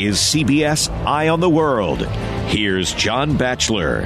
is CBS Eye on the World. Here's John Batchelor.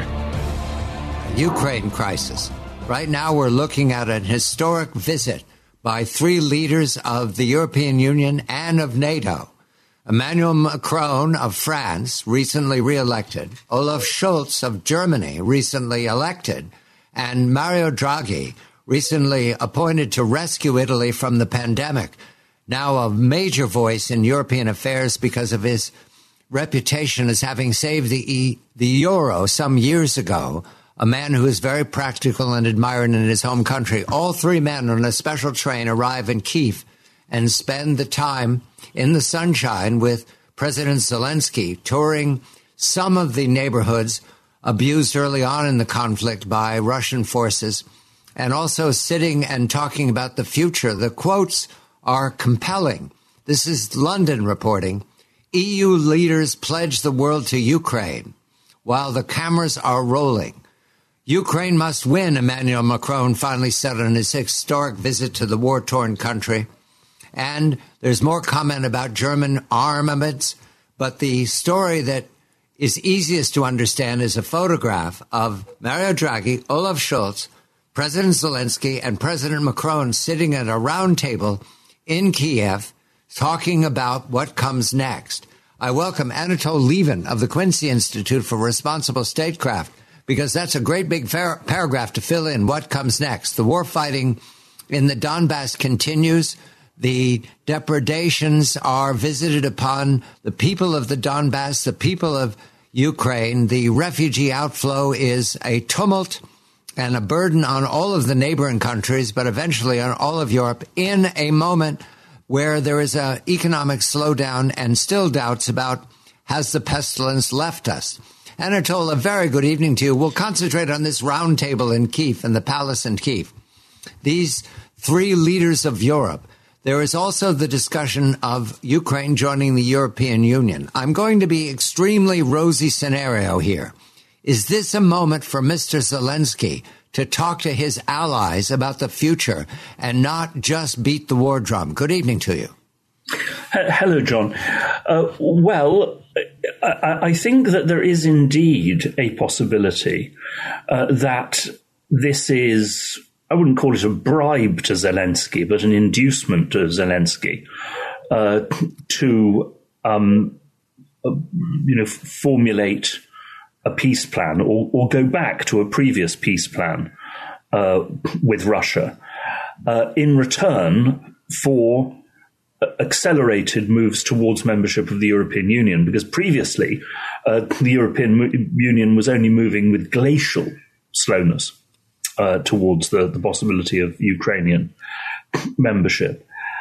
Ukraine crisis. Right now we're looking at an historic visit by three leaders of the European Union and of NATO. Emmanuel Macron of France, recently re-elected, Olaf Scholz of Germany, recently elected, and Mario Draghi, recently appointed to rescue Italy from the pandemic, now a major voice in European affairs because of his reputation as having saved the euro some years ago, a man who is very practical and admired in his home country. All three men on a special train arrive in Kyiv and spend the time in the sunshine with President Zelensky, touring some of the neighborhoods abused early on in the conflict by Russian forces, and also sitting and talking about the future. The quotes are compelling. This is London reporting. EU leaders pledge the world to Ukraine while the cameras are rolling. Ukraine must win, Emmanuel Macron finally said on his historic visit to the war-torn country. And there's more comment about German armaments, but the story that is easiest to understand is a photograph of Mario Draghi, Olaf Scholz, President Zelensky, and President Macron sitting at a round table in Kiev talking about what comes next. I welcome Anatol Lieven of the Quincy Institute for Responsible Statecraft, because that's a great big paragraph to fill in what comes next. The war fighting in the Donbass continues. The depredations are visited upon the people of the Donbass, the people of Ukraine. The refugee outflow is a tumult and a burden on all of the neighboring countries, but eventually on all of Europe, in a moment where there is an economic slowdown and still doubts about, has the pestilence left us? Anatol, a very good evening to you. We'll concentrate on this round table in Kyiv, in the palace in Kyiv. These three leaders of Europe. There is also the discussion of Ukraine joining the European Union. I'm going to be extremely rosy scenario here. Is this a moment for Mr. Zelensky to talk to his allies about the future and not just beat the war drum? Good evening to you. Hello, John. Well, I think that there is indeed a possibility that this is, I wouldn't call it a bribe to Zelensky, but an inducement to Zelensky to formulate a peace plan or go back to a previous peace plan with Russia in return for accelerated moves towards membership of the European Union, because previously the European Union was only moving with glacial slowness towards the possibility of Ukrainian membership.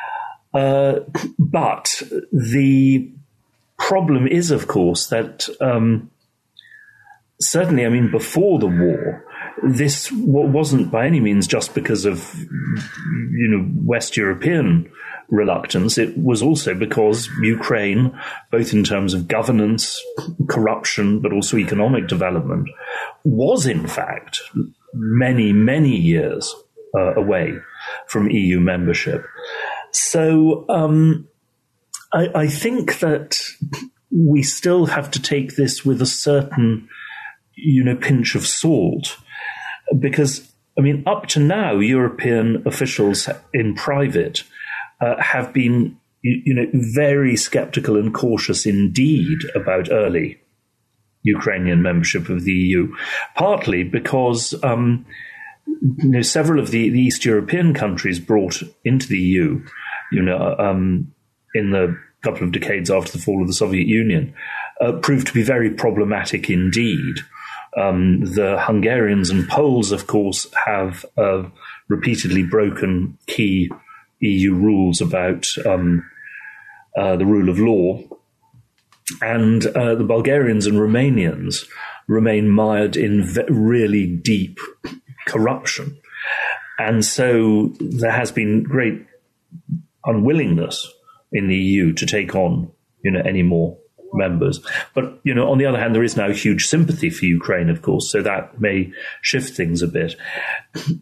But the problem is, of course, that certainly, I mean, before the war, this wasn't by any means just because of, West European reluctance. It was also because Ukraine, both in terms of governance, corruption, but also economic development, was in fact many, many years away from EU membership. So I think that we still have to take this with a certain, pinch of salt, because, I mean, up to now, European officials in private have been, very skeptical and cautious indeed about early Ukrainian membership of the EU, partly because several of the East European countries brought into the EU, in the couple of decades after the fall of the Soviet Union, proved to be very problematic indeed. The Hungarians and Poles, of course, have repeatedly broken key EU rules about the rule of law. And the Bulgarians and Romanians remain mired in really deep corruption. And so there has been great unwillingness in the EU to take on, any more members. But, on the other hand, there is now huge sympathy for Ukraine, of course, so that may shift things a bit.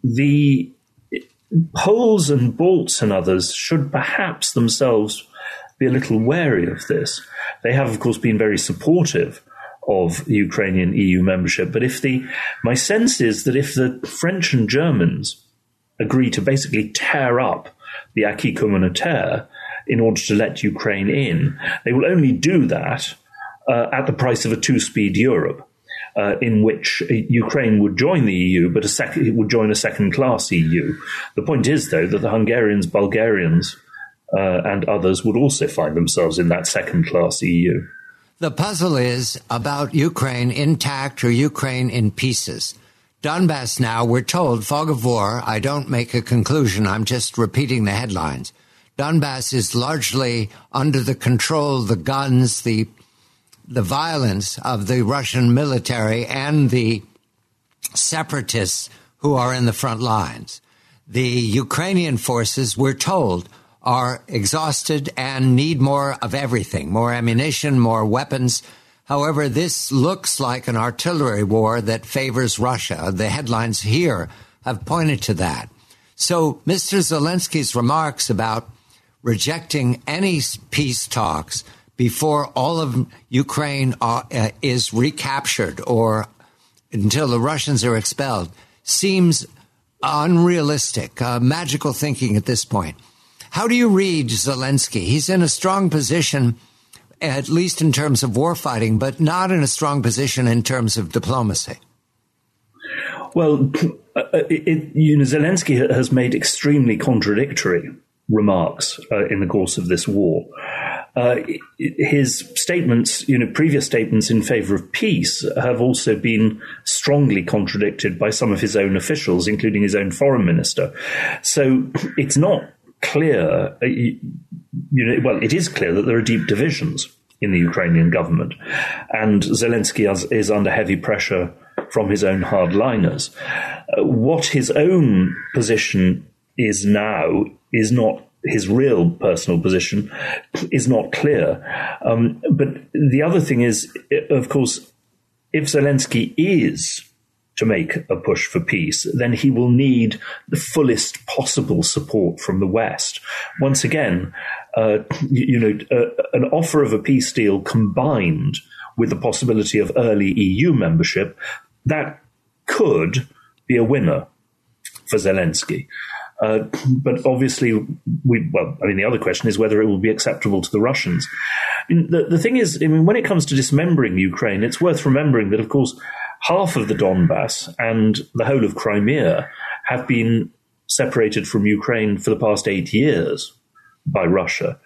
The Poles and Balts and others should perhaps themselves be a little wary of this. They have, of course, been very supportive of Ukrainian EU membership. But my sense is that if the French and Germans agree to basically tear up the acquis communautaire in order to let Ukraine in, they will only do that at the price of a two-speed Europe, in which Ukraine would join the EU, but it would join a second-class EU. The point is, though, that the Hungarians, Bulgarians, and others would also find themselves in that second-class EU. The puzzle is about Ukraine intact or Ukraine in pieces. Donbass now, we're told, fog of war. I don't make a conclusion. I'm just repeating the headlines. Donbass is largely under the control, the guns, the violence of the Russian military and the separatists who are in the front lines. The Ukrainian forces, we're told, are exhausted and need more of everything, more ammunition, more weapons. However, this looks like an artillery war that favors Russia. The headlines here have pointed to that. So Mr. Zelensky's remarks about rejecting any peace talks before all of Ukraine is recaptured or until the Russians are expelled seems unrealistic, magical thinking at this point. How do you read Zelensky? He's in a strong position, at least in terms of warfighting, but not in a strong position in terms of diplomacy. Well, Zelensky has made extremely contradictory remarks in the course of this war. His statements, previous statements in favor of peace have also been strongly contradicted by some of his own officials, including his own foreign minister. So it's not clear, it is clear that there are deep divisions in the Ukrainian government, and Zelensky is under heavy pressure from his own hardliners. What his own position is now is not his real personal position, is not clear. But the other thing is, of course, if Zelensky is to make a push for peace, then he will need the fullest possible support from the West. Once again, an offer of a peace deal combined with the possibility of early EU membership, that could be a winner for Zelensky. But obviously, the other question is whether it will be acceptable to the Russians. The thing is, when it comes to dismembering Ukraine, it's worth remembering that, of course, half of the Donbass and the whole of Crimea have been separated from Ukraine for the past 8 years by Russia.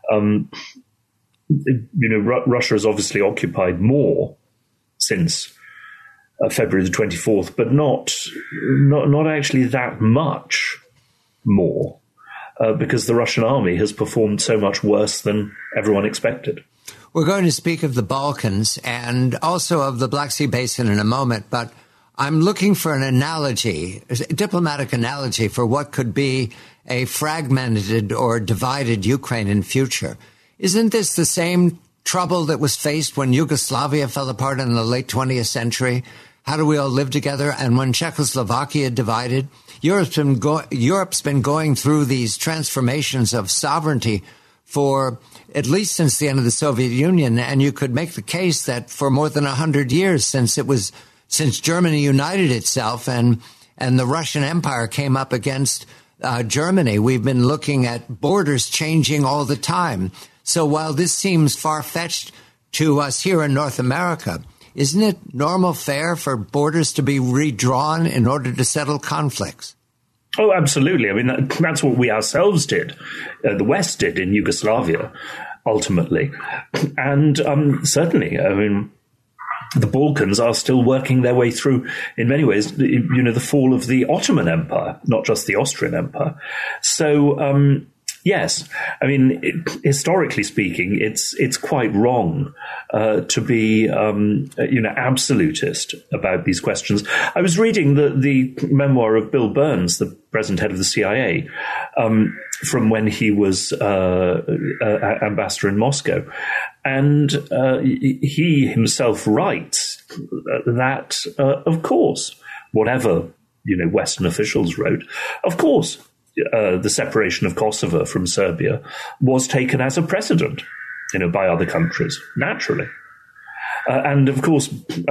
Russia has obviously occupied more since February the 24th, but not actually that much more, because the Russian army has performed so much worse than everyone expected. We're going to speak of the Balkans and also of the Black Sea Basin in a moment, but I'm looking for an analogy, a diplomatic analogy for what could be a fragmented or divided Ukraine in future. Isn't this the same trouble that was faced when Yugoslavia fell apart in the late 20th century? How do we all live together? And when Czechoslovakia divided, Europe's been going through these transformations of sovereignty for at least since the end of the Soviet Union. And you could make the case that for more than 100 years since Germany united itself and the Russian Empire came up against Germany, we've been looking at borders changing all the time. So while this seems far-fetched to us here in North America, isn't it normal fare for borders to be redrawn in order to settle conflicts? Oh, absolutely. That's what we ourselves did. The West did in Yugoslavia, ultimately. And certainly, the Balkans are still working their way through, in many ways, the fall of the Ottoman Empire, not just the Austrian Empire. So, yes, historically speaking, it's quite wrong to be, absolutist about these questions. I was reading the memoir of Bill Burns, the present head of the CIA, from when he was ambassador in Moscow. And he himself writes that, of course, whatever, Western officials wrote, of course, the separation of Kosovo from Serbia was taken as a precedent, by other countries, naturally. And of course,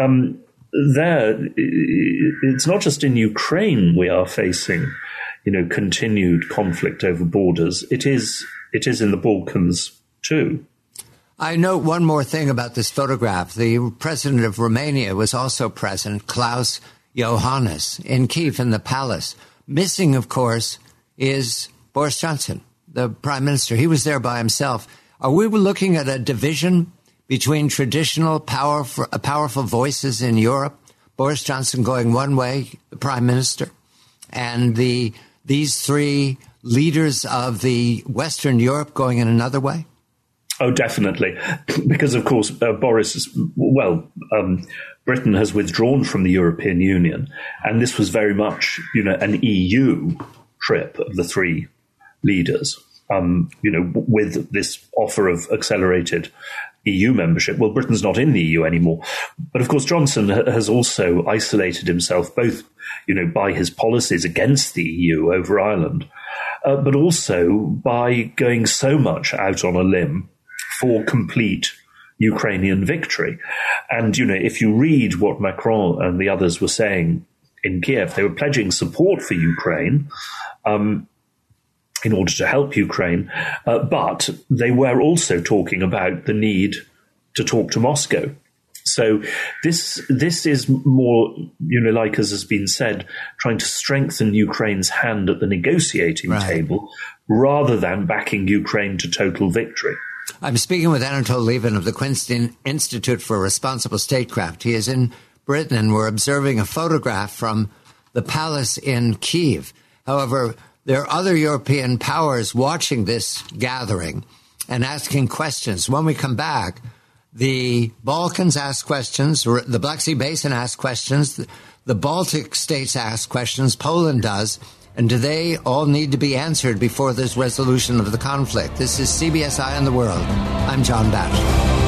it's not just in Ukraine we are facing, continued conflict over borders. It is in the Balkans too. I note one more thing about this photograph. The president of Romania was also present, Klaus Iohannis, in Kyiv in the palace. Missing, of course, is Boris Johnson, the prime minister. He was there by himself. Are we looking at a division between traditional powerful voices in Europe, Boris Johnson going one way, the prime minister, and these three leaders of the Western Europe going in another way? Oh, definitely. Because, of course, Britain has withdrawn from the European Union, and this was very much, an EU trip of the three leaders, with this offer of accelerated EU membership. Well, Britain's not in the EU anymore. But, of course, Johnson has also isolated himself both, by his policies against the EU over Ireland, but also by going so much out on a limb for complete Ukrainian victory. And, if you read what Macron and the others were saying in Kiev, they were pledging support for Ukraine in order to help Ukraine, but they were also talking about the need to talk to Moscow. So this is more, like as has been said, trying to strengthen Ukraine's hand at the negotiating table rather than backing Ukraine to total victory. I'm speaking with Anatol Lieven of the Quincy Institute for Responsible Statecraft. He is in Britain, and we're observing a photograph from the palace in Kyiv. However, there are other European powers watching this gathering and asking questions. When we come back, the Balkans ask questions, the Black Sea Basin asks questions, the Baltic states ask questions, Poland does, and do they all need to be answered before there's resolution of the conflict? This is CBS Eye on the World. I'm John Batchelor.